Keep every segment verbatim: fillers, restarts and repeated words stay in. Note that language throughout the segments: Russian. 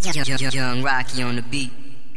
Young Rocky on the beat.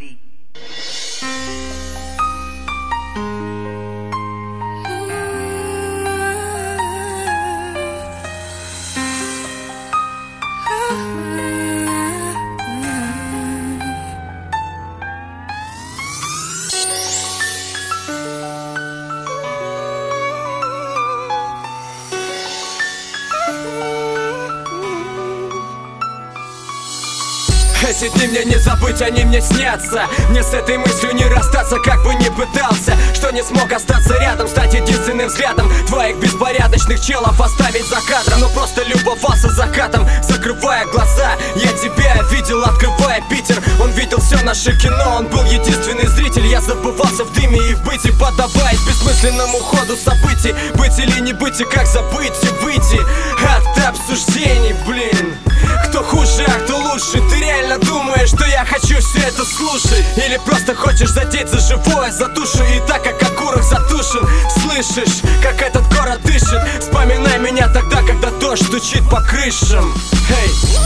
Эти дни мне не забыть, они мне снятся. Мне с этой мыслью не расстаться, как бы ни пытался. Что не смог остаться рядом, стать единственным взглядом твоих беспорядочных челов оставить за кадром. Но просто любовался закатом, закрывая глаза. Я тебя видел, открывая Питер. Он видел все наше кино, он был единственный зритель. Я забывался в дыме и в быте, поддаваясь бессмысленному ходу событий. Быть или не быть, и как забыть и выйти от обсуждений, блин. Кто хуже, а кто лучше? Ты реально думаешь, что я хочу все это слушать? Или просто хочешь задеть за живое, за душу? И так как окурок затушен, слышишь, как этот город дышит? Вспоминай меня тогда, когда дождь стучит по крышам. Hey.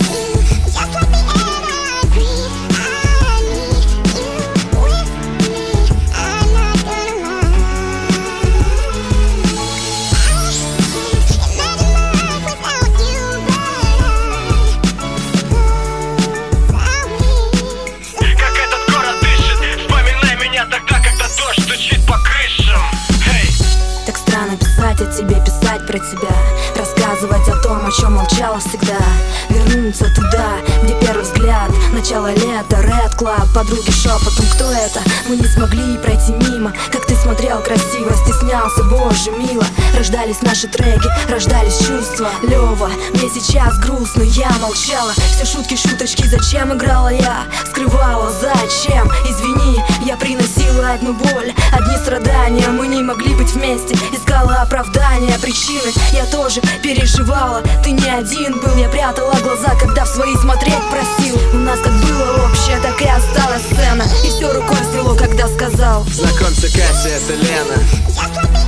Писать о тебе, писать про тебя, рассказывать о том, о чем молчала всегда. Вернуться туда, где первый взгляд, начало лета, Red Club, подруги шепотом, кто это? Мы не смогли пройти мимо, как ты смотрел красиво, стеснялся, боже, мило. Рождались наши треки, рождались чувства. Лёва, мне сейчас грустно, я молчала. Все шутки, шуточки, зачем играла я? Скрывала, зачем? Извини, я приносила одну боль, одни страдания. Мы не могли быть вместе, искала оправдания, причины. Я тоже переживала, ты не один был. Я прятала глаза, когда в свои смотреть просил. У нас как было общее, так и осталась сцена. И все рукой сняло, когда сказал: знакомься, Катя, это Лена.